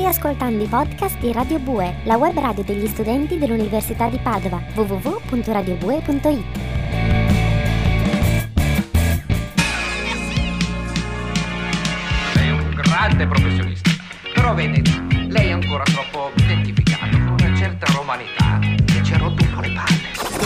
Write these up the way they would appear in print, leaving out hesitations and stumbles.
ascoltando i podcast di Radio Bue, la web radio degli studenti dell'Università di Padova, www.radiobue.it. Lei è un grande professionista, però vede, lei è ancora troppo identificato con una certa romanità che ci ha rotto un po' le palle.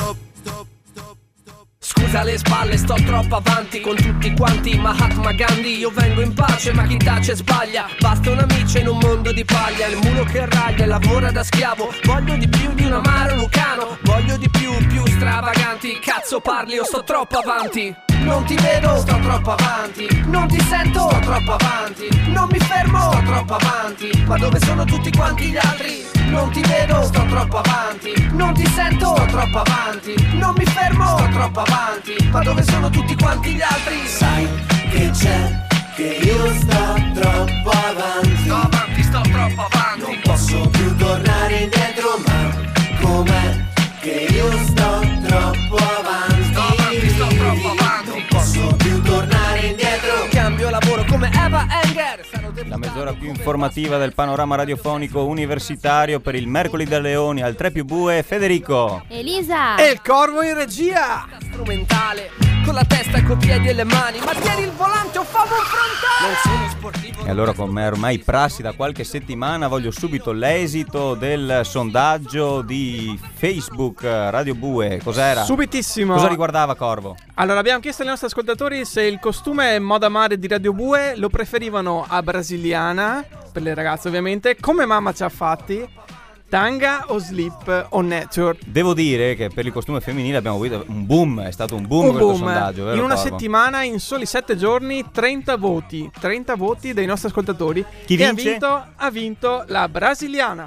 Scusa le spalle, sto troppo avanti con tutti quanti Mahatma Gandhi. Io vengo in pace ma chi tace sbaglia. Basta un amico in un mondo di paglia. Il mulo che raglia e lavora da schiavo. Voglio di più di un amaro lucano. Voglio di più stravaganti. Cazzo parli, io sto troppo avanti. Non ti vedo, sto troppo avanti. Non ti sento, sto troppo avanti. Non mi fermo, sto troppo avanti. Ma dove sono tutti quanti gli altri? Non ti vedo, sto troppo avanti. Non ti sento, sto troppo avanti. Non mi fermo, sto troppo avanti. Ma dove sono tutti quanti gli altri? Sai che c'è, che io sto troppo avanti. Sto troppo avanti. Non posso più tornare indietro, ma com'è che io sto troppo avanti? Sto troppo avanti. Non posso più tornare indietro. Cambio lavoro come Eva Enger. La mezz'ora più informativa del panorama radiofonico universitario per il Mercoledì da Leoni al 3 più Bue, Federico, Elisa e il Corvo in regia. Strumentale, con la testa, coi piedi e le mani. Ma tieni il volante o famo un frontale. Non sono sportivo. E allora, come ormai prassi da qualche settimana, voglio subito l'esito del sondaggio di Facebook Radio Bue. Cos'era? Subitissimo. Cosa riguardava, Corvo? Allora, abbiamo chiesto ai nostri ascoltatori se il costume moda mare di Radio Bue lo preferivano a brasiliana, per le ragazze ovviamente, come mamma ci ha fatti, tanga o slip o nature. Devo dire che per il costume femminile abbiamo avuto un boom, è stato un boom questo sondaggio, vero, in una Corvo? settimana, in soli 7 giorni, 30 voti dei nostri ascoltatori. Chi che vince? ha vinto la brasiliana.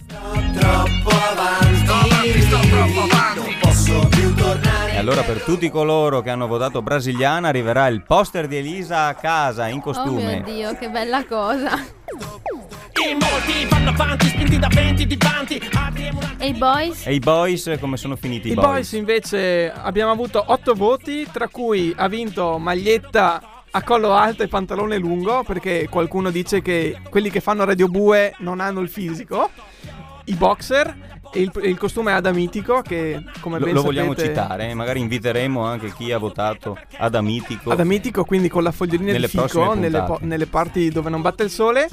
Troppo avanti, sto troppo avanti. non posso più tornare. E allora per tutti coloro che hanno votato brasiliana arriverà il poster di Elisa a casa in Oh costume. mio Dio, che bella cosa. In molti vanno avanti, spinti da venti di vanti. E i boys? E i boys come sono finiti? I boys invece abbiamo avuto 8 voti, tra cui ha vinto maglietta a collo alto e pantalone lungo, perché qualcuno dice che quelli che fanno Radio Bue non hanno il fisico. I boxer e il costume adamitico, che come ben Lo sapete, vogliamo citare, magari inviteremo anche chi ha votato Adamitico. adamitico, quindi con la fogliolina Nelle di prossime fico puntate. nelle parti dove non batte il sole.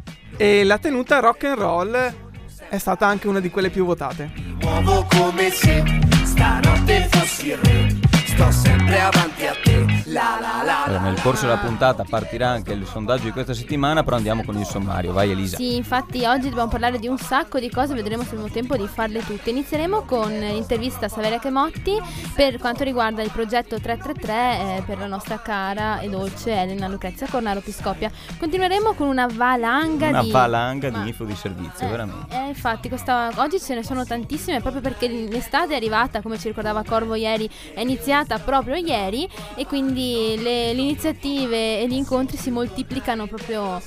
E la tenuta rock and roll è stata anche una di quelle più votate. Muovo come se stanotte fossi il re. Sto sempre avanti a te. La la la. Allora, nel corso della puntata partirà anche il sondaggio di questa settimana, però andiamo con il sommario. Vai Elisa. Sì, infatti oggi dobbiamo parlare di un sacco di cose, vedremo se avremo tempo di farle tutte. Inizieremo con l'intervista a Saveria Chemotti per quanto riguarda il progetto 333 per la nostra cara e dolce Elena Lucrezia Cornaro Piscopia. Continueremo con una valanga di info di servizio, veramente. Infatti oggi ce ne sono tantissime, proprio perché l'estate è arrivata, come ci ricordava Corvo ieri, è iniziata proprio ieri, e quindi le iniziative e gli incontri si moltiplicano proprio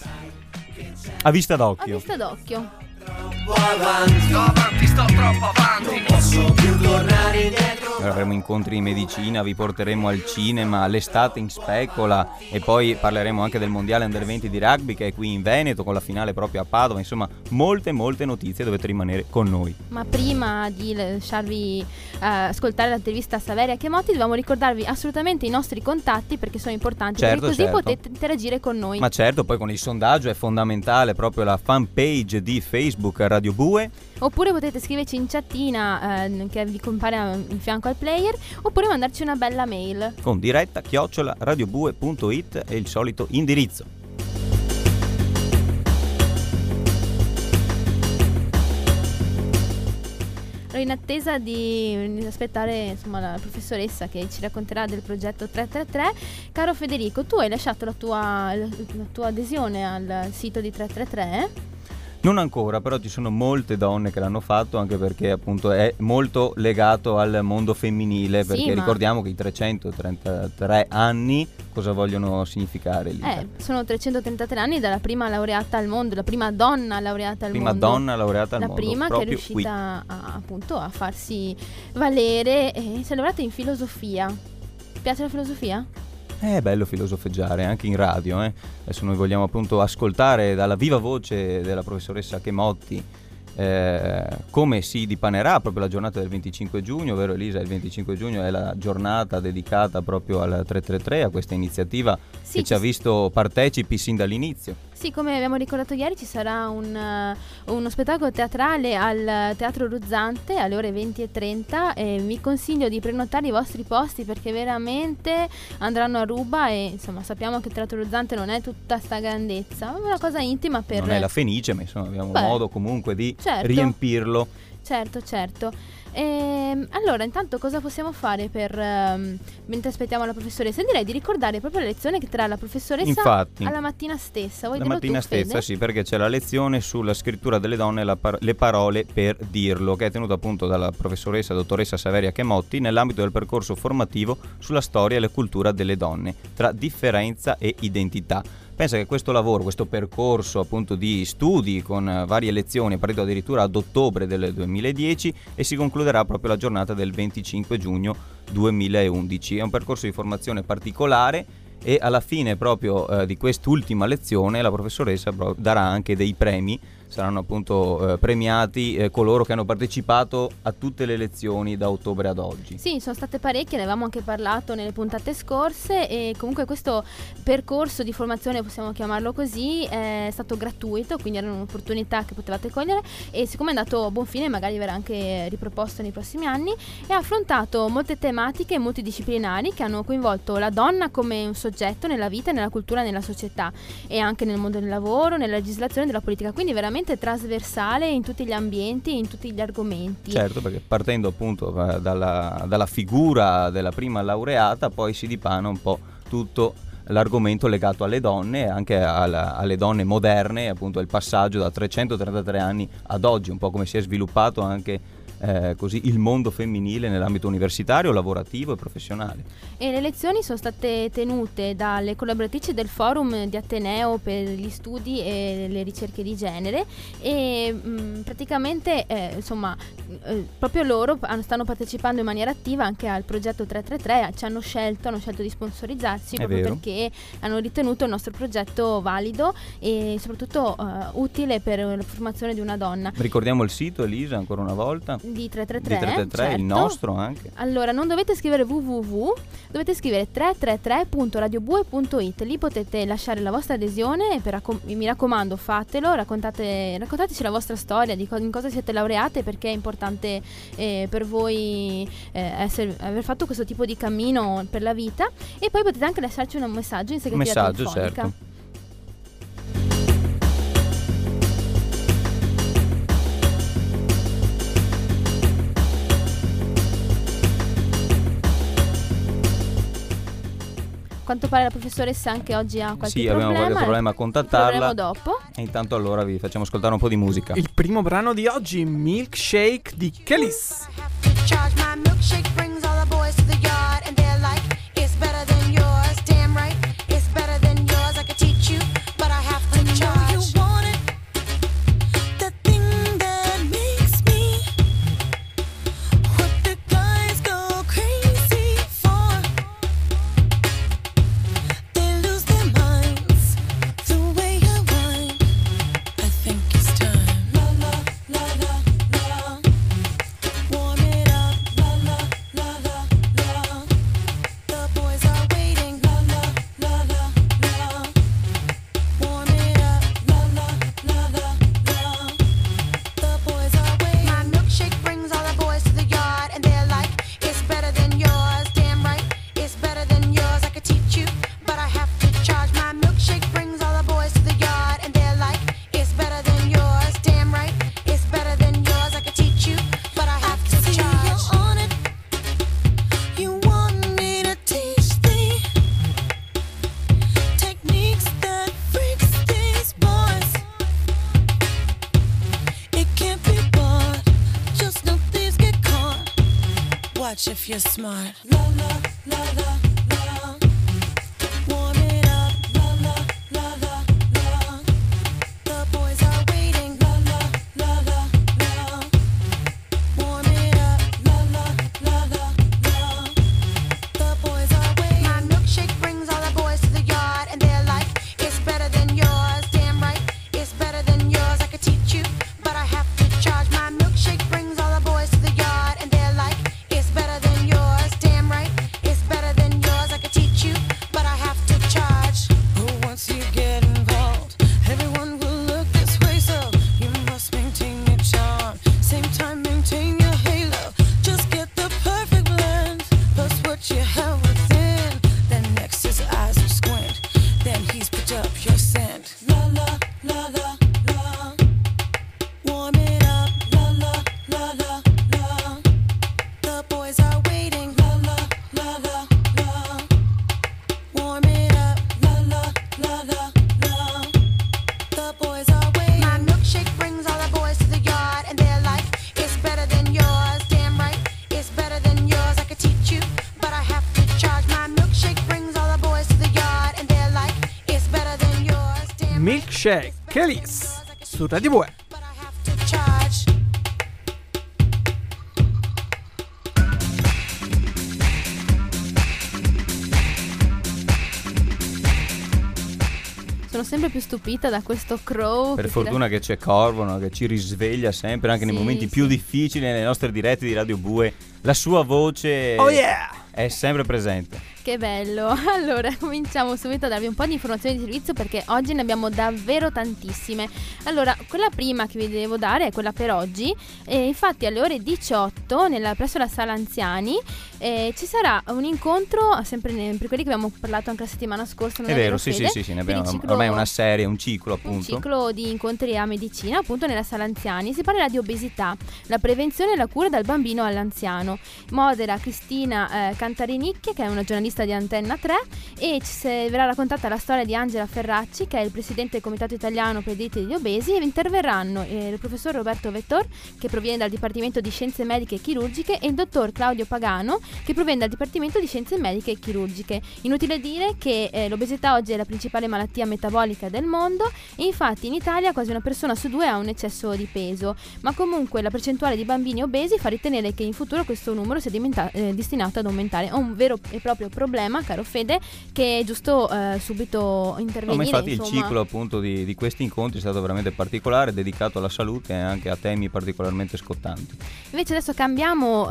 A vista a d'occhio. vista d'occhio. Sto troppo avanti. Non posso più tornare indietro. Allora, avremo incontri in medicina, vi porteremo al cinema, l'estate in specola, e poi parleremo anche del mondiale under 20 di rugby che è qui in Veneto con la finale proprio a Padova. Insomma, molte notizie, dovete rimanere con noi. Ma prima di lasciarvi ascoltare l'intervista a Saveria Chemotti, dobbiamo ricordarvi assolutamente i nostri contatti, perché sono importanti, Certo, perché così certo. potete interagire con noi. Ma certo, poi con il sondaggio è fondamentale proprio la fanpage di Facebook Radio Bue. Oppure potete scriverci in chattina che vi compare in fianco al player, oppure mandarci una bella mail. Con diretta @radiobue.it è il solito indirizzo. Allora, in attesa di aspettare insomma la professoressa che ci racconterà del progetto 333, caro Federico, tu hai lasciato la tua adesione al sito di 333? Non ancora, però ci sono molte donne che l'hanno fatto, anche perché appunto è molto legato al mondo femminile, perché ma ricordiamo che i 333 anni cosa vogliono significare lì? Sono 333 anni dalla prima laureata al mondo, la prima donna laureata al mondo. Prima donna laureata al la mondo. prima che è proprio riuscita a farsi valere, e si è laureata in filosofia. Ti piace la filosofia? È bello filosofeggiare anche in radio, Adesso noi vogliamo appunto ascoltare dalla viva voce della professoressa Chemotti come si dipanerà proprio la giornata del 25 giugno, vero Elisa? Il 25 giugno è la giornata dedicata proprio al 333, a questa iniziativa che ci ha visto partecipi sin dall'inizio. Sì, come abbiamo ricordato ieri ci sarà uno spettacolo teatrale al Teatro Ruzzante alle ore 20:30 e vi consiglio di prenotare i vostri posti perché veramente andranno a ruba e insomma sappiamo che il Teatro Ruzzante non è tutta sta grandezza, è una cosa intima per... Non è la Fenice, ma insomma abbiamo modo comunque di riempirlo. Certo. Allora, intanto cosa possiamo fare mentre aspettiamo la professoressa? Direi di ricordare proprio la lezione che terrà la professoressa. Infatti, alla mattina stessa. Vuoi dirlo tu, stessa, Fede? Sì, perché c'è la lezione sulla scrittura delle donne e le parole per dirlo, che è tenuta appunto dalla professoressa dottoressa Saveria Chemotti nell'ambito del percorso formativo sulla storia e la cultura delle donne, tra differenza e identità. Pensa che questo lavoro, questo percorso appunto di studi con varie lezioni è partito addirittura ad ottobre del 2010 e si concluderà proprio la giornata del 25 giugno 2011. È un percorso di formazione particolare e alla fine proprio di quest'ultima lezione la professoressa darà anche dei premi. Saranno appunto premiati coloro che hanno partecipato a tutte le lezioni da ottobre ad oggi. Sì, sono state parecchie, ne avevamo anche parlato nelle puntate scorse e comunque questo percorso di formazione, possiamo chiamarlo così, è stato gratuito, quindi era un'opportunità che potevate cogliere e siccome è andato a buon fine magari verrà anche riproposto nei prossimi anni e ha affrontato molte tematiche multidisciplinari che hanno coinvolto la donna come un soggetto nella vita, nella cultura e nella società e anche nel mondo del lavoro, nella legislazione della politica, quindi veramente trasversale in tutti gli ambienti, in tutti gli argomenti. Certo, perché partendo appunto dalla figura della prima laureata poi si dipana un po' tutto l'argomento legato alle donne e anche alle donne moderne, appunto il passaggio da 333 anni ad oggi, un po' come si è sviluppato anche così il mondo femminile nell'ambito universitario, lavorativo e professionale. E le lezioni sono state tenute dalle collaboratrici del forum di Ateneo per gli studi e le ricerche di genere e praticamente proprio loro stanno partecipando in maniera attiva anche al progetto 333, ci hanno scelto di sponsorizzarsi proprio perché hanno ritenuto il nostro progetto valido e soprattutto utile per la formazione di una donna. Ricordiamo il sito, Elisa, ancora una volta. Di 333, certo. Il nostro anche. Allora, non dovete scrivere www, dovete scrivere 333.radiobue.it. Lì potete lasciare la vostra adesione e mi raccomando, fatelo, raccontateci la vostra storia, in cosa siete laureate, perché è importante per voi aver fatto questo tipo di cammino per la vita e poi potete anche lasciarci un messaggio in segreteria telefonica. Certo. Quanto pare la professoressa anche oggi ha qualche problema. Sì, abbiamo qualche problema a contattarla. Dopo. E intanto allora vi facciamo ascoltare un po' di musica. Il primo brano di oggi, Milkshake di Kelis. If you're smart, la la la la la, warm it up, la la la la la. The boys are waiting, la la la la la. Warm it up, la la la la la. The boys are waiting. My milkshake brings all the boys are waiting. My milkshake brings all the boys to the yard, and they're like, it's better than yours. Damn right, it's better than yours. I could teach you, but I have to charge. My milkshake brings all the boys to the yard, and they're like, it's better than yours. Damn right, Milkshake, Kelis, su Radio Bue. but I have to charge. Sono sempre più stupita da questo Crow. Per che fortuna che c'è Corvo, no, che ci risveglia sempre, anche nei Sì, momenti sì. più difficili, nelle nostre dirette di Radio Bue. La sua voce Oh yeah! è sempre presente. Che bello. Allora, cominciamo subito a darvi un po' di informazioni di servizio perché oggi ne abbiamo davvero tantissime. Allora, quella prima che vi devo dare è quella per oggi. Infatti alle ore 18 presso la Sala Anziani ci sarà un incontro, sempre per quelli che abbiamo parlato anche la settimana scorsa. Non È vero, Fede? sì, ne Per il abbiamo ciclo- ormai una serie, un ciclo un appunto. ciclo di incontri a medicina appunto nella Sala Anziani. Si parlerà di obesità, la prevenzione e la cura dal bambino all'anziano. Modera Cristina Cantarinicchie, che è una giornalista di Antenna 3, e verrà raccontata la storia di Angela Ferracci, che è il presidente del Comitato Italiano per i diritti degli obesi, e interverranno il professor Roberto Vettor, che proviene dal Dipartimento di Scienze Mediche e Chirurgiche, e il dottor Claudio Pagano, che proviene dal Dipartimento di Scienze Mediche e Chirurgiche. Inutile dire che l'obesità oggi è la principale malattia metabolica del mondo, e infatti in Italia quasi una persona su due ha un eccesso di peso, ma comunque la percentuale di bambini obesi fa ritenere che in futuro questo numero sia destinato ad aumentare. È un vero e proprio problema, caro Fede, che è giusto subito intervenire. No, ma infatti insomma. il ciclo appunto di questi incontri è stato veramente particolare, dedicato alla salute e anche a temi particolarmente scottanti. Invece adesso cambiamo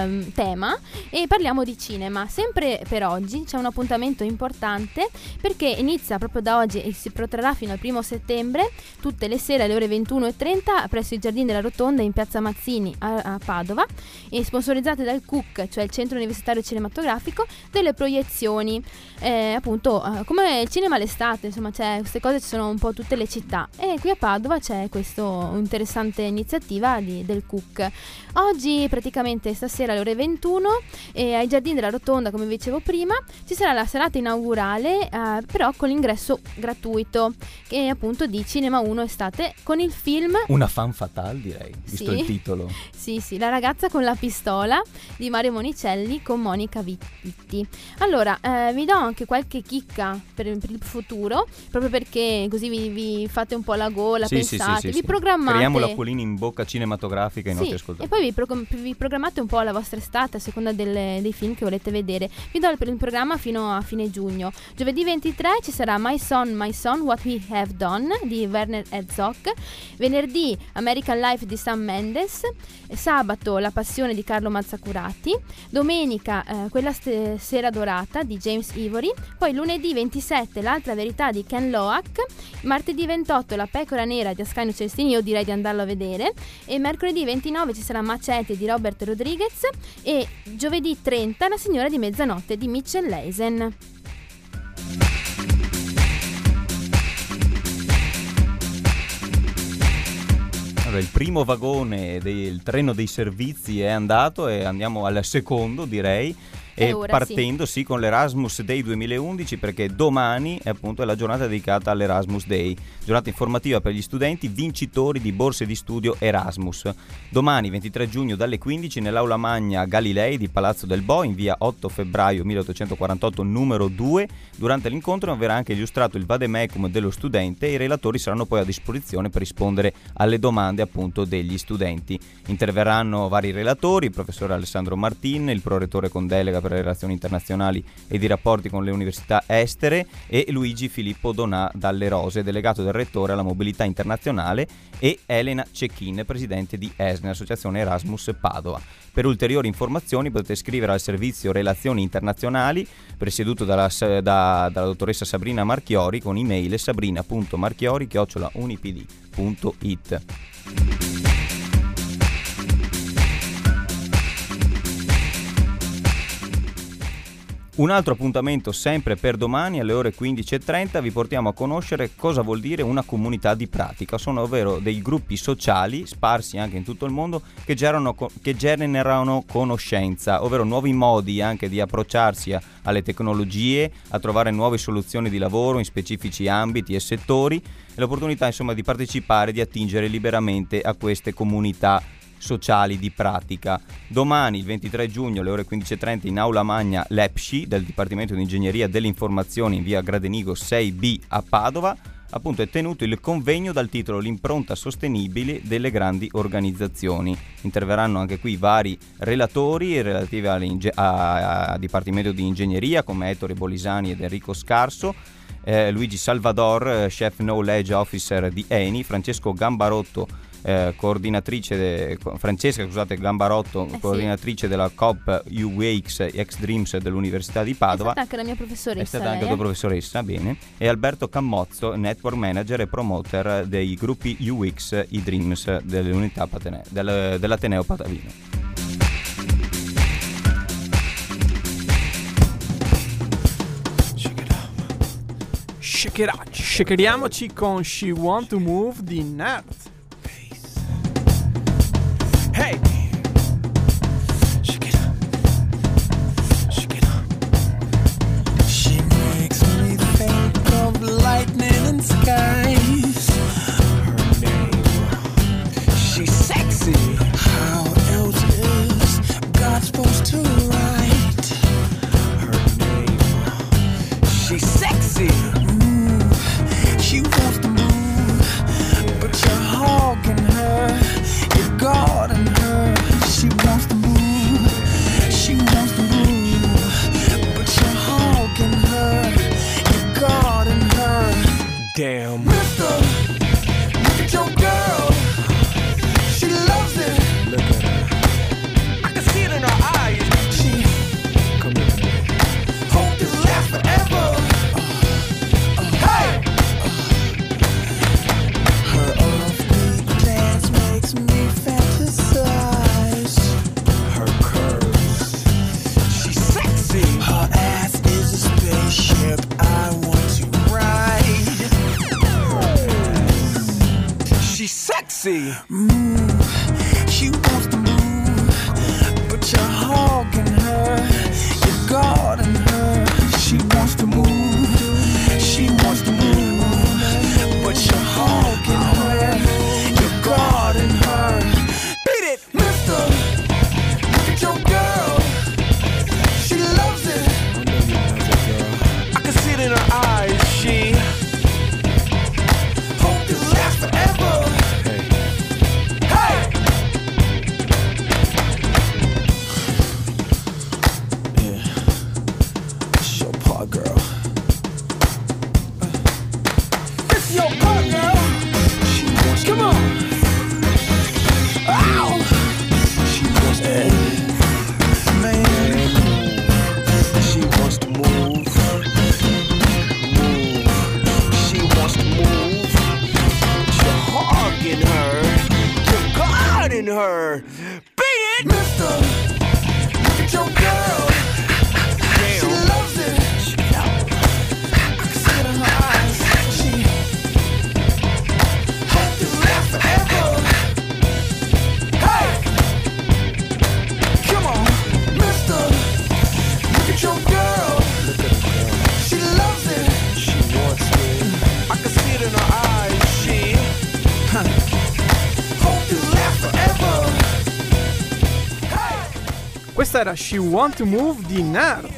tema e parliamo di cinema. Sempre per oggi c'è un appuntamento importante perché inizia proprio da oggi e si protrarrà fino al 1 settembre, tutte le sere alle ore 21:30 presso i Giardini della Rotonda in Piazza Mazzini a Padova, e sponsorizzate dal CUC, cioè il Centro Universitario Cinematografico, delle proiezioni appunto come il cinema all'estate, insomma queste cose ci sono un po' tutte le città, e qui a Padova c'è questa interessante iniziativa del CUC. Oggi praticamente stasera alle ore 21 ai Giardini della Rotonda, come vi dicevo prima, ci sarà la serata inaugurale però con l'ingresso gratuito, che è appunto di Cinema 1 Estate, con il film Una fan fatale, direi, visto Sì. il titolo. Sì, La ragazza con la pistola di Mario Monicelli con Monica Vitti. Allora, vi do anche qualche chicca per il futuro, proprio perché così vi fate un po' la gola, pensate, vi programmate. Creiamo l'acquolina in bocca cinematografica ai nostri Sì, ascoltatori. e poi vi programmate un po' la vostra estate a seconda dei film che volete vedere. Vi do il programma fino a fine giugno. Giovedì 23 ci sarà My Son, What We Have Done di Werner Herzog. Venerdì American Life di Sam Mendes. Sabato La Passione di Carlo Mazzacurati. Domenica Quella sera dorata di James Ivory. Poi lunedì 27 L'altra verità di Ken Loach. Martedì 28 La pecora nera di Ascanio Celestini, io direi di andarlo a vedere. E mercoledì 29 ci sarà Macete di Robert Rodriguez. E giovedì 30 La signora di mezzanotte di Mitchell Leisen. Allora, il primo vagone del treno dei servizi è andato e andiamo al secondo, direi. E ora partendo con l'Erasmus Day 2011, perché domani appunto è la giornata dedicata all'Erasmus Day, giornata informativa per gli studenti vincitori di borse di studio Erasmus. Domani 23 giugno dalle 15 nell'aula magna Galilei di Palazzo del Bo in via 8 febbraio 1848 numero 2. Durante l'incontro verrà anche illustrato il vademecum dello studente e i relatori saranno poi a disposizione per rispondere alle domande appunto degli studenti. Interverranno vari relatori, il professor Alessandro Martin, il prorettore con delega per le relazioni internazionali ed i rapporti con le università estere, e Luigi Filippo Donà Dalle Rose, delegato del rettore alla mobilità internazionale, e Elena Cecchin, presidente di ESNE, Associazione Erasmus Padova. Per ulteriori informazioni potete scrivere al servizio Relazioni Internazionali, presieduto dalla dottoressa Sabrina Marchiori, con email sabrina.marchiori@unipd.it. Un altro appuntamento sempre per domani alle ore 15:30 vi portiamo a conoscere cosa vuol dire una comunità di pratica. Sono ovvero dei gruppi sociali sparsi anche in tutto il mondo che generano conoscenza, ovvero nuovi modi anche di approcciarsi alle tecnologie, a trovare nuove soluzioni di lavoro in specifici ambiti e settori e l'opportunità insomma di partecipare, di attingere liberamente a queste comunità sociali di pratica. Domani il 23 giugno alle ore 15:30 in Aula Magna l'EPSCI del Dipartimento di Ingegneria delle Informazioni in via Gradenigo 6B a Padova, appunto è tenuto il convegno dal titolo L'impronta sostenibile delle grandi organizzazioni. Interverranno anche qui vari relatori relativi al Dipartimento di Ingegneria come Ettore Bolisani ed Enrico Scarso, Luigi Salvador, Chef Knowledge Officer di Eni, Francesca Gambarotto, coordinatrice della COP UX X Dreams dell'Università di Padova. È stata anche la mia professoressa. È stata anche la tua professoressa, bene. E Alberto Cammozzo, Network Manager e Promoter dei gruppi UX i Dreams dell'Ateneo Patavino. Shakeriamoci con She Want to Move di Nerd. Hey! Shake it up. Shake it up. She makes me think of lightning and skies. Her name, she's sexy. How else is God supposed to write her name? She's sexy. She wants to move, but you're hogging her. You're guarding her. She wants to move. She wants to move, but you're hogging her. You're guarding her. Damn. Mister, look at your girl. She loves it. Look at her. I can see it in her eyes. She come here. Hope this lasts forever. Hey. Her offbeat dance makes me fantasize. Her curves, she's sexy. Her ass is a spaceship I want to ride. Her ass, she's sexy. She wants to move, but you're hogging her. You're guarding her. She wants to move. She wants to move, but you're hogging her. You're guarding her. Beat it, mister. Look at your girl. She loves it. I can see it in her eyes. She hope this lasts forever. Hey. Hey. Yeah. It's your part, girl. It's your part, girl. She wants to move. Ow! She wants to move. Man. She wants to move. Move. She wants to move. You're hogging her. You're guarding her. Beat it! Mister, look at your girl. Damn. She loves it. I can see it in her eyes. She hope this lasts forever. Hey! Come on, mister. Look at your girl. Look at her girl. She loves it. She wants it. I can see it in her eyes. She hope this lasts forever. Hey! Questa era She Want to Move di Nerd.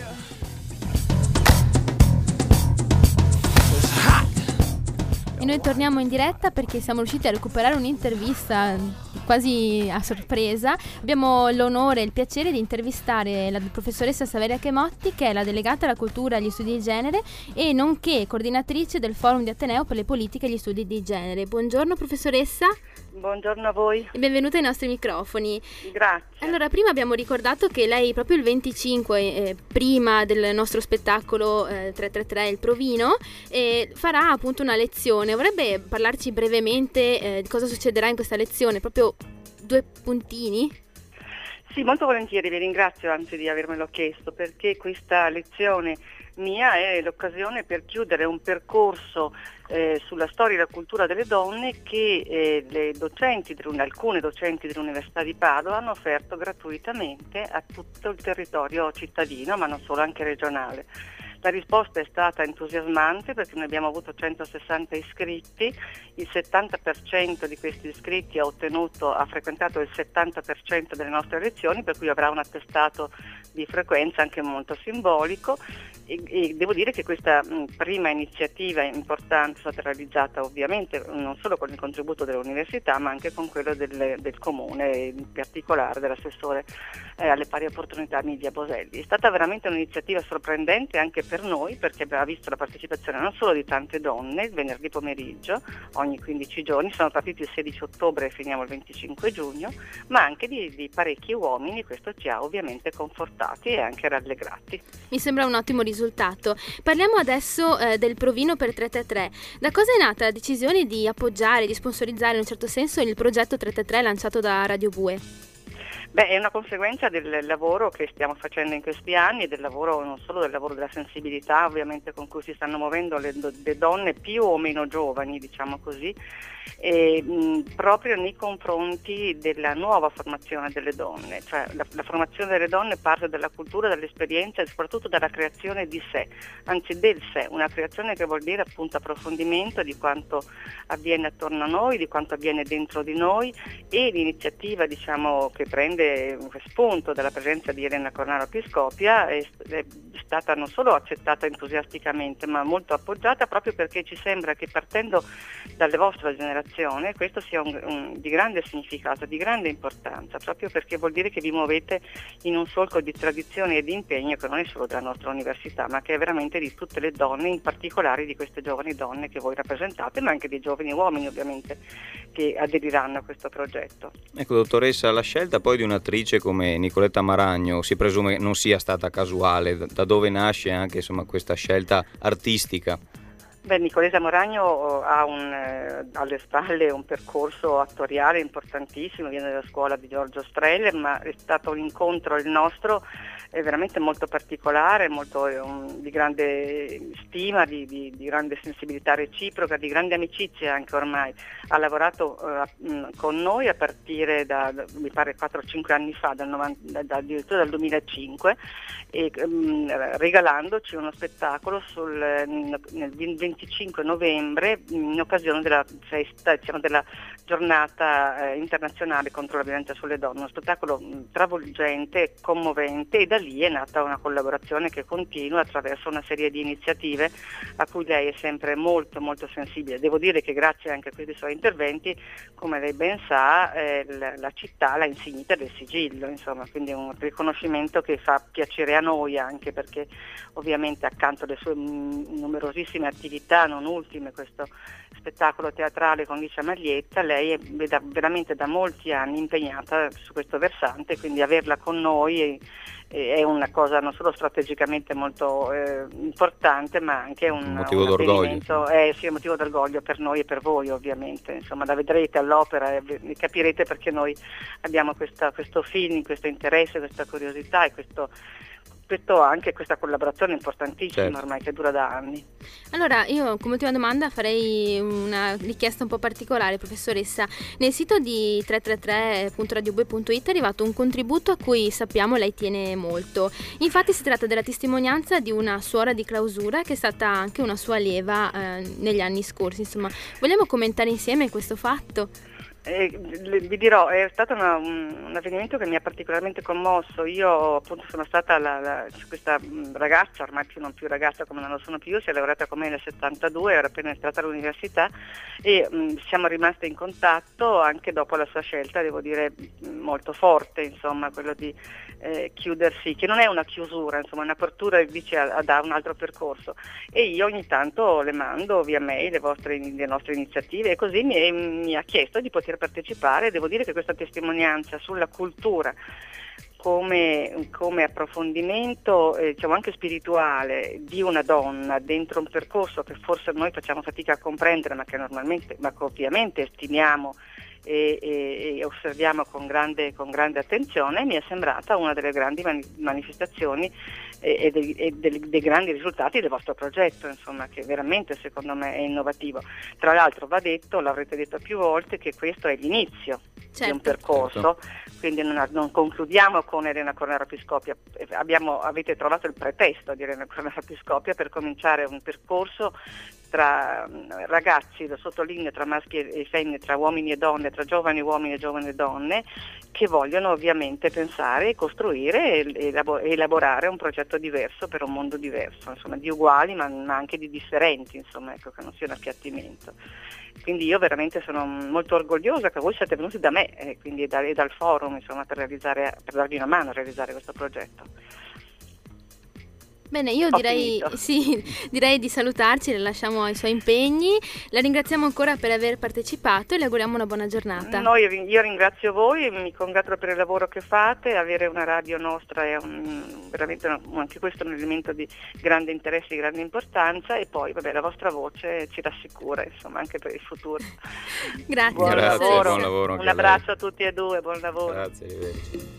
It's hot. E noi torniamo in diretta perché siamo riusciti a recuperare un'intervista quasi a sorpresa. Abbiamo l'onore e il piacere di intervistare la professoressa Saveria Chemotti, che è la delegata alla cultura e agli studi di genere e nonché coordinatrice del Forum di Ateneo per le politiche e gli studi di genere. Buongiorno professoressa. Buongiorno a voi. E benvenuta ai nostri microfoni. Grazie. Allora, prima abbiamo ricordato che lei proprio il 25, prima del nostro spettacolo 333, il Provino, farà appunto una lezione. Vorrebbe parlarci brevemente di cosa succederà in questa lezione? Proprio 2 puntini? Sì, molto volentieri, vi ringrazio anzi di avermelo chiesto, perché questa lezione mia è l'occasione per chiudere un percorso sulla storia e la cultura delle donne che le docenti, alcune docenti dell'Università di Padova hanno offerto gratuitamente a tutto il territorio cittadino, ma non solo, anche regionale. La risposta è stata entusiasmante perché noi abbiamo avuto 160 iscritti, il 70% di questi iscritti ha frequentato il 70% delle nostre lezioni, per cui avrà un attestato di frequenza anche molto simbolico e devo dire che questa prima iniziativa importante è stata realizzata ovviamente non solo con il contributo dell'università ma anche con quello del comune, in particolare dell'assessore alle pari opportunità Nidia Boselli. È stata veramente un'iniziativa sorprendente anche per noi perché abbiamo visto la partecipazione non solo di tante donne il venerdì pomeriggio, ogni 15 giorni, siamo partiti il 16 ottobre e finiamo il 25 giugno, ma anche di parecchi uomini, questo ci ha ovviamente confortati e anche rallegrati. Mi sembra un ottimo risultato. Parliamo adesso del Provino per 333. Da cosa è nata la decisione di appoggiare, di sponsorizzare in un certo senso il progetto 333 lanciato da Radio Bue? Beh, è una conseguenza del lavoro che stiamo facendo in questi anni, del lavoro non solo del lavoro della sensibilità ovviamente con cui si stanno muovendo le donne più o meno giovani, diciamo così, proprio nei confronti della nuova formazione delle donne, cioè la formazione delle donne parte dalla cultura, dall'esperienza e soprattutto dalla creazione di sé, anzi del sé, una creazione che vuol dire appunto approfondimento di quanto avviene attorno a noi, di quanto avviene dentro di noi, e l'iniziativa diciamo che prende spunto dalla presenza di Elena Cornaro Piscopia è stata non solo accettata entusiasticamente ma molto appoggiata, proprio perché ci sembra che partendo dalle vostre generazione questo sia di grande significato, di grande importanza, proprio perché vuol dire che vi muovete in un solco di tradizione e di impegno che non è solo della nostra università ma che è veramente di tutte le donne, in particolare di queste giovani donne che voi rappresentate, ma anche di giovani uomini ovviamente che aderiranno a questo progetto. Ecco dottoressa, la scelta poi di un'attrice come Nicoletta Maragno si presume non sia stata casuale, da dove nasce anche insomma questa scelta artistica? Beh, Nicoletta Maragno ha alle spalle un percorso attoriale importantissimo, viene dalla scuola di Giorgio Strehler, ma è stato un incontro il nostro veramente molto particolare, molto di grande stima, di grande sensibilità reciproca, di grande amicizia anche ormai. Ha lavorato con noi a partire da mi pare 4-5 anni fa, addirittura dal 2005, e regalandoci uno spettacolo nel 25 novembre in occasione della festa, diciamo, della giornata internazionale contro la violenza sulle donne, uno spettacolo travolgente, commovente, e da lì è nata una collaborazione che continua attraverso una serie di iniziative a cui lei è sempre molto molto sensibile. Devo dire che grazie anche a questi suoi interventi, come lei ben sa, la città l'ha insignita del sigillo, insomma, quindi è un riconoscimento che fa piacere a noi, anche perché ovviamente accanto alle sue numerosissime attività, non ultime questo spettacolo teatrale con Licia Maglietta, lei è veramente da molti anni impegnata su questo versante, quindi averla con noi è una cosa non solo strategicamente molto importante, ma anche un motivo d'orgoglio. Sì, un motivo d'orgoglio per noi e per voi ovviamente, insomma la vedrete all'opera e capirete perché noi abbiamo questo feeling, questo interesse, questa curiosità e anche questa collaborazione importantissima, certo, ormai che dura da anni. Allora io come ultima domanda farei una richiesta un po' particolare, professoressa. Nel sito di 333.radiobue.it è arrivato un contributo a cui sappiamo lei tiene molto. Infatti si tratta della testimonianza di una suora di clausura che è stata anche una sua allieva negli anni scorsi. Insomma, vogliamo commentare insieme questo fatto? Vi dirò, è stato un avvenimento che mi ha particolarmente commosso. Io appunto sono stata questa ragazza, ormai non più ragazza come non lo sono più, si è laureata con me nel 72, era appena entrata all'università e siamo rimaste in contatto anche dopo la sua scelta, devo dire molto forte, insomma, quello di chiudersi, che non è una chiusura, insomma, un'apertura dice da un altro percorso, e io ogni tanto le mando via mail le nostre iniziative, e così mi ha chiesto di poter partecipare. Devo dire che questa testimonianza sulla cultura come approfondimento diciamo anche spirituale di una donna dentro un percorso che forse noi facciamo fatica a comprendere, ma che ovviamente stimiamo e osserviamo con grande attenzione, mi è sembrata una delle grandi manifestazioni e dei grandi risultati del vostro progetto, insomma, che veramente secondo me è innovativo. Tra l'altro va detto, l'avrete detto più volte, che questo è l'inizio di un percorso, quindi non concludiamo con Elena Cornaro Piscopia, avete trovato il pretesto di Elena Cornaro Piscopia per cominciare un percorso tra ragazzi, lo sottolineo, tra maschi e femmine, tra uomini e donne, tra giovani uomini e giovani donne, che vogliono ovviamente pensare, costruire e elaborare un progetto diverso per un mondo diverso, insomma, di uguali ma anche di differenti, insomma, ecco, che non sia un appiattimento. Quindi io veramente sono molto orgogliosa che voi siate venuti da me, quindi dal forum, insomma, per darvi una mano a realizzare questo progetto. Bene, io direi di salutarci, le lasciamo ai suoi impegni, la ringraziamo ancora per aver partecipato e le auguriamo una buona giornata. Io ringrazio voi e mi congratulo per il lavoro che fate. Avere una radio nostra è veramente anche questo è un elemento di grande interesse, di grande importanza, e poi la vostra voce ci rassicura, insomma, anche per il futuro. Grazie. Buon lavoro. Anche un abbraccio a tutti e due, buon lavoro. Grazie, arrivederci.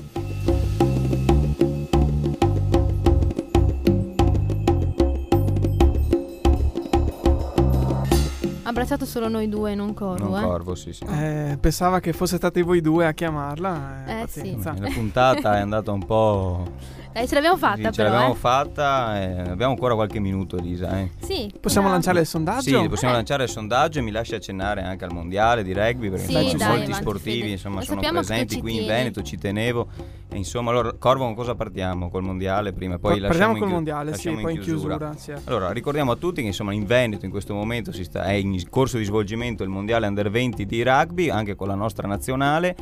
Abbracciato solo noi due, non Corvo. Non Corvo, sì. Pensava che fosse stati voi due a chiamarla. Pazienza. La puntata è andata un po'. Ce l'abbiamo fatta, sì, ce l'abbiamo fatta. Abbiamo ancora qualche minuto, Elisa. Sì. Possiamo lanciare il sondaggio? Sì, possiamo lanciare il sondaggio e mi lasci accennare anche al mondiale di rugby, perché molti sportivi insomma, sono presenti qui in Veneto, ci tenevo. E insomma, allora, Corvo, con cosa partiamo? Col mondiale prima, poi partiamo col mondiale, poi in chiusura. Allora, ricordiamo a tutti che insomma in Veneto in questo momento è in corso di svolgimento il mondiale Under 20 di rugby, anche con la nostra nazionale.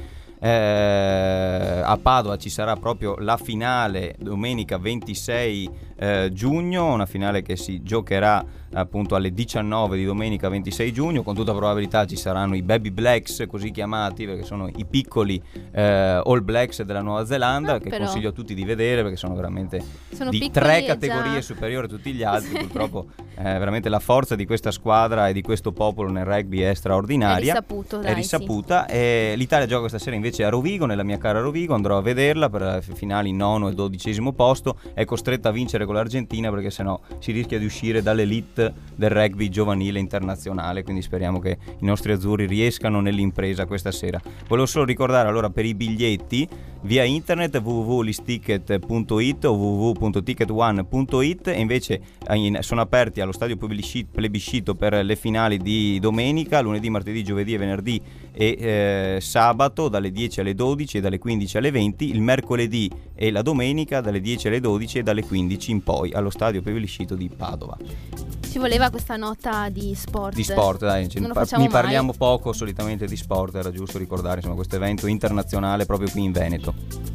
A Padova ci sarà proprio la finale domenica 26 giugno, una finale che si giocherà appunto alle 19 di domenica 26 giugno. Con tutta probabilità ci saranno i Baby Blacks, così chiamati, perché sono i piccoli All Blacks della Nuova Zelanda, che consiglio a tutti di vedere, perché sono veramente di 3 categorie superiori a tutti gli altri. Purtroppo veramente la forza di questa squadra e di questo popolo nel rugby è straordinaria, è risaputa. E l'Italia gioca questa sera invece a Rovigo, nella mia cara Rovigo. Andrò a vederla per le finali 9 e 12° posto. È costretta a vincere con l'Argentina, perché sennò si rischia di uscire dall'elite del rugby giovanile internazionale, quindi speriamo che i nostri azzurri riescano nell'impresa questa sera. Volevo solo ricordare allora per i biglietti via internet www.listicket.it o www.ticketone.it, e invece sono aperti allo stadio Plebiscito per le finali di domenica, lunedì, martedì, giovedì e venerdì e sabato dalle 10 alle 12 e dalle 15 alle 20, il mercoledì e la domenica dalle 10 alle 12 e dalle 15 in poi allo stadio Plebiscito di Padova. Ci voleva questa nota di sport. Di sport, dai, parliamo poco solitamente di sport, era giusto ricordare insomma questo evento internazionale proprio qui in Veneto.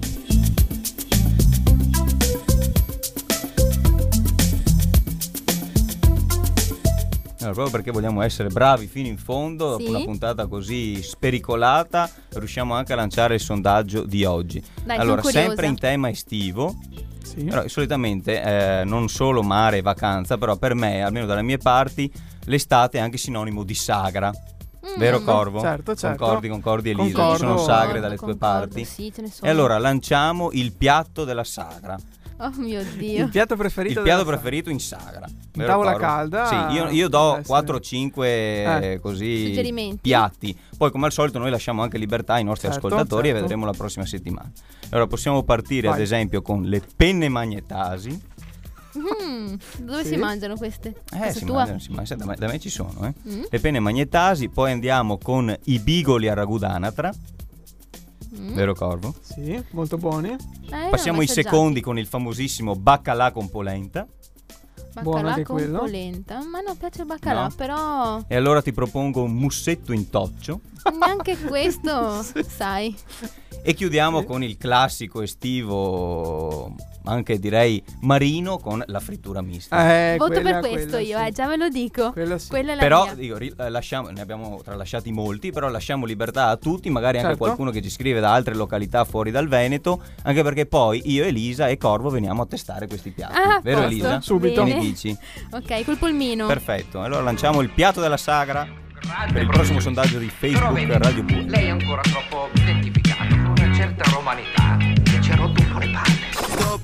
Allora, proprio perché vogliamo essere bravi fino in fondo, dopo una puntata così spericolata, riusciamo anche a lanciare il sondaggio di oggi. Dai, allora, sempre in tema estivo. Però, solitamente non solo mare e vacanza, però per me, almeno dalle mie parti, l'estate è anche sinonimo di sagra. Vero Corvo? Certo. Concordi Elisa, ci sono sagre dalle tue parti. Sì, ce ne sono. E allora lanciamo il piatto della sagra. Oh mio Dio. Il piatto preferito in sagra. In tavola calda. Sì, io do 4-5 così piatti. Poi come al solito noi lasciamo anche libertà ai nostri ascoltatori e vedremo la prossima settimana. Allora possiamo partire ad esempio con le penne magnetasi. Dove si mangiano queste? Si mangiano, da me ci sono le penne magnetasi. Poi andiamo con i bigoli a ragù d'anatra. Vero Corvo? Sì, molto buoni. Passiamo ai secondi con il famosissimo baccalà con polenta. Baccalà con polenta. Ma non piace il baccalà, però. E allora ti propongo un mussetto in toccio. Neanche questo, sai. E chiudiamo con il classico estivo, anche direi marino, con la frittura mista. Voto per questo io, già ve lo dico. Quella è la però mia. dico, ne abbiamo tralasciati molti, però lasciamo libertà a tutti, magari anche qualcuno che ci scrive da altre località fuori dal Veneto, anche perché poi io, Elisa e Corvo veniamo a testare questi piatti. Vero Elisa? Subito. Che ne dici? Ok, col polmino. Perfetto, allora lanciamo il piatto della sagra. per il prossimo sondaggio di Facebook Radio Bue. Lei è ancora troppo identificato con una certa romanità che ci ha rotto un po' le palle.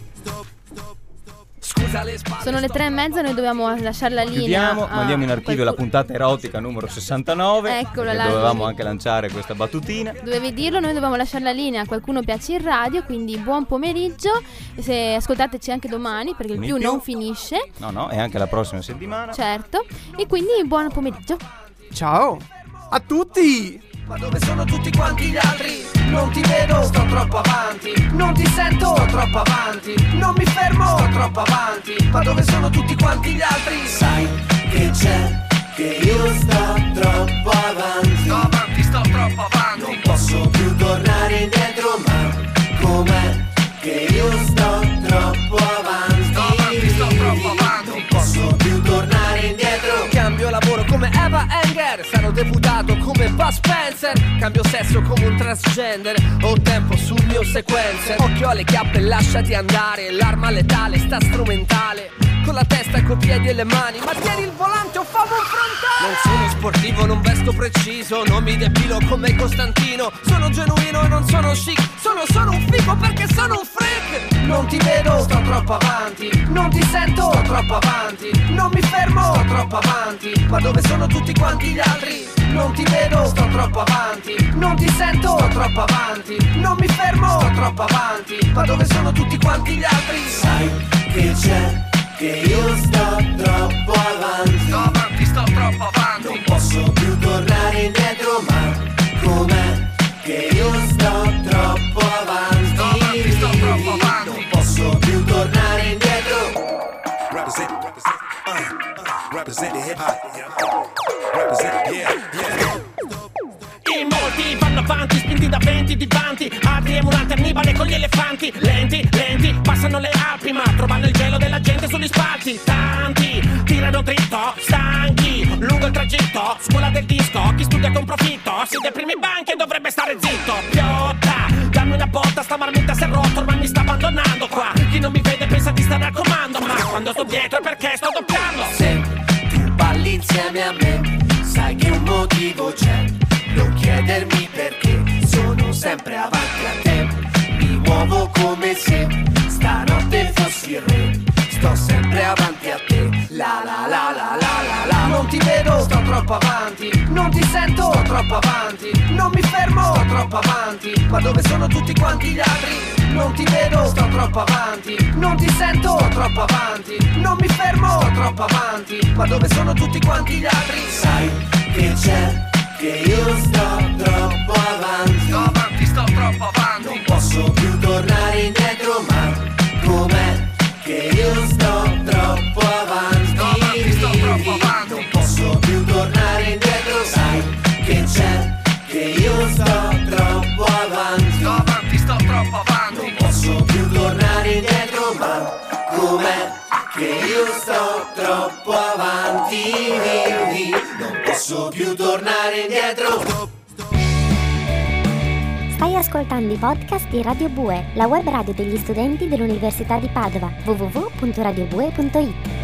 Sono le 3:30, noi dobbiamo lasciare la linea. Chiudiamo, mandiamo in archivio la puntata erotica numero 69. Eccola che là. dovevamo anche lanciare questa battutina. Dovevi dirlo, noi dobbiamo lasciare la linea a Qualcuno Piace in Radio, quindi buon pomeriggio. Se ascoltateci anche domani, perché il più non finisce. No, e anche la prossima settimana. Certo. E quindi buon pomeriggio. Ciao a tutti. Ma dove sono tutti quanti gli altri? Non ti vedo, sto troppo avanti. Non ti sento, sto troppo avanti. Non mi fermo, sto troppo avanti. Ma dove sono tutti quanti gli altri? Sai che c'è, che io sto troppo avanti. Sto troppo avanti. Non posso più tornare indietro, ma com'è che io sto troppo avanti? Sto troppo avanti. Non posso più tornare indietro. Cambio lavoro come Eva Enger, sarò deputato come Bud Spencer. Cambio sesso come un transgender, ho tempo sul mio sequencer. Occhio alle chiappe, lasciati andare, l'arma letale sta strumentale. Con la testa, coi piedi e le mani, ma tieni il volante o fammi un frontale. Non sono sportivo, non vesto preciso, non mi depilo come Costantino. Sono genuino e non sono chic, sono solo un figo perché sono un freak. Non ti vedo, sto troppo avanti. Non ti sento, sto troppo avanti. Non mi fermo, sto troppo avanti. Ma dove sono tutti quanti gli altri? Non ti vedo, sto troppo avanti. Non ti sento, sto troppo avanti. Non mi fermo, sto troppo avanti. Ma dove sono tutti quanti gli altri? Sai che c'è, che io sto troppo avanti. Sto troppo avanti. Non posso più tornare indietro, ma com'è che io sto troppo avanti? Sto troppo avanti. Non posso più tornare indietro. Represent the hip hop. Represent, yeah. In molti vanno avanti, spinti da venti divanti. Altri emulanti Annibale con gli elefanti. Lenti, lenti, passano le Alpi, ma trovano il gelo della gente sugli spalti. Tanti tirano dritto, stanchi, lungo il tragitto. Scuola del disco, chi studia con profitto siede ai primi banchi e dovrebbe stare zitto. Piotta, dammi una botta, sta marmita si è rotto, ormai mi sta abbandonando qua. Chi non mi vede pensa di stare al comando, ma quando sto dietro è perché sto doppiando. Se tu balli insieme a me, sai che un motivo c'è. Non chiedermi perché, sono sempre avanti a te. Mi muovo come se stanotte fossi il re. Sto sempre avanti a te. La la la la la la la. Non ti vedo, sto troppo avanti. Non ti sento, sto troppo avanti. Non mi fermo, sto troppo avanti. Ma dove sono tutti quanti gli altri? Non ti vedo, sto troppo avanti. Non ti sento, sto troppo avanti. Non mi fermo, sto troppo avanti. Ma dove sono tutti quanti gli altri? Sai che c'è, che io sto troppo avanti. Sto troppo avanti. Non posso più tornare indietro, ma com'è che io sto troppo avanti? Sto troppo avanti. Non posso più tornare indietro. Sai che c'è, che io sto troppo avanti. Sto troppo avanti. Non posso più tornare indietro, ma com'è che io sto troppo avanti? Non posso più tornare indietro. Stai ascoltando i podcast di Radio Bue, la web radio degli studenti dell'Università di Padova, www.radiobue.it.